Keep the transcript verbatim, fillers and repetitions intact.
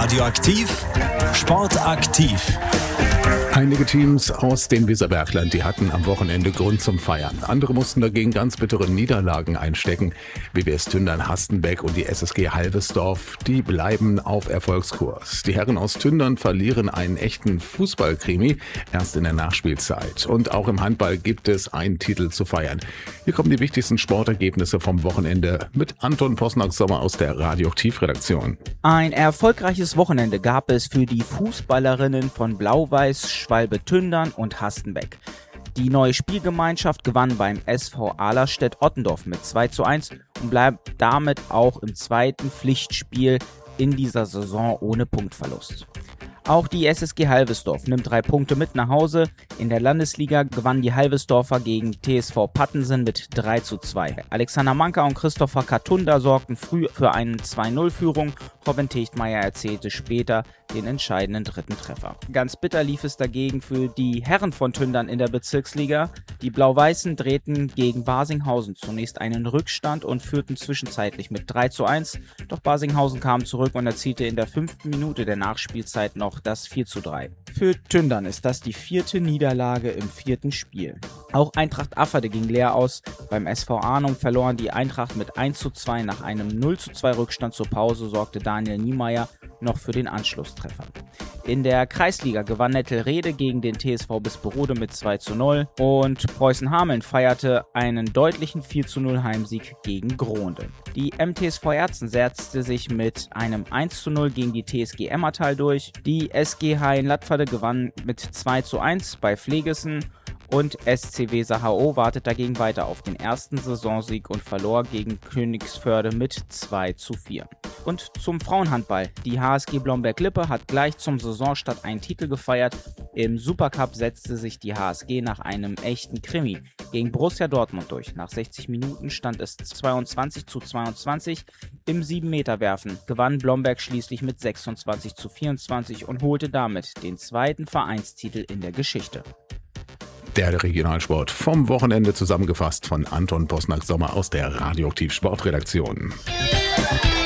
Radioaktiv, sportaktiv. Einige Teams aus dem Weserbergland, die hatten am Wochenende Grund zum Feiern. Andere mussten dagegen ganz bittere Niederlagen einstecken. W W S Tündern Hastenbeck und die S S G Halvesdorf, die bleiben auf Erfolgskurs. Die Herren aus Tündern verlieren einen echten Fußballkrimi erst in der Nachspielzeit. Und auch im Handball gibt es einen Titel zu feiern. Hier kommen die wichtigsten Sportergebnisse vom Wochenende mit Anton Posnack-Sommer aus der Radioaktiv-Redaktion. Ein erfolgreiches Wochenende gab es für die Fußballerinnen von Blau-Weiß, Schwalbe Tündern und Hastenbeck. Die neue Spielgemeinschaft gewann beim S V Ahlerstedt-Ottendorf mit zwei zu eins und bleibt damit auch im zweiten Pflichtspiel in dieser Saison ohne Punktverlust. Auch die S S G Halvesdorf nimmt drei Punkte mit nach Hause. In der Landesliga gewannen die Halvesdorfer gegen T S V Pattensen mit drei zu zwei. Alexander Manka und Christopher Katunda sorgten früh für eine zwei null Führung. Robin Techtmeier erzielte später den entscheidenden dritten Treffer. Ganz bitter lief es dagegen für die Herren von Tündern in der Bezirksliga. Die Blau-Weißen drehten gegen Barsinghausen zunächst einen Rückstand und führten zwischenzeitlich mit drei zu eins. Doch Barsinghausen kam zurück und erzielte in der fünften Minute der Nachspielzeit noch das vier zu drei. Für Tündern ist das die vierte Niederlage im vierten Spiel. Auch Eintracht Afferde ging leer aus. Beim S V Arnum verloren die Eintracht mit eins zu zwei. Nach einem null zu zwei Rückstand zur Pause sorgte Daniel Niemeyer noch für den Anschlusstreffer. In der Kreisliga gewann Nettelrede gegen den T S V Bisperode mit zwei zu null und Preußen Hameln feierte einen deutlichen vier zu null Heimsieg gegen Gronde. Die M T S V Erzen setzte sich mit einem eins zu null gegen die T S G Emmertal durch. Die S G H in Lattferde gewann mit zwei zu eins bei Pflegesen. Und S C Weser H O wartet dagegen weiter auf den ersten Saisonsieg und verlor gegen Königsförde mit zwei zu vier. Und zum Frauenhandball. Die H S G Blomberg-Lippe hat gleich zum Saisonstart einen Titel gefeiert. Im Supercup setzte sich die H S G nach einem echten Krimi gegen Borussia Dortmund durch. Nach sechzig Minuten stand es zweiundzwanzig zu zweiundzwanzig. Im sieben Meter Werfen gewann Blomberg schließlich mit sechsundzwanzig zu vierundzwanzig und holte damit den zweiten Vereinstitel in der Geschichte. Der Regionalsport vom Wochenende zusammengefasst von Anton Posnack-Sommer aus der Radioaktiv Sportredaktion.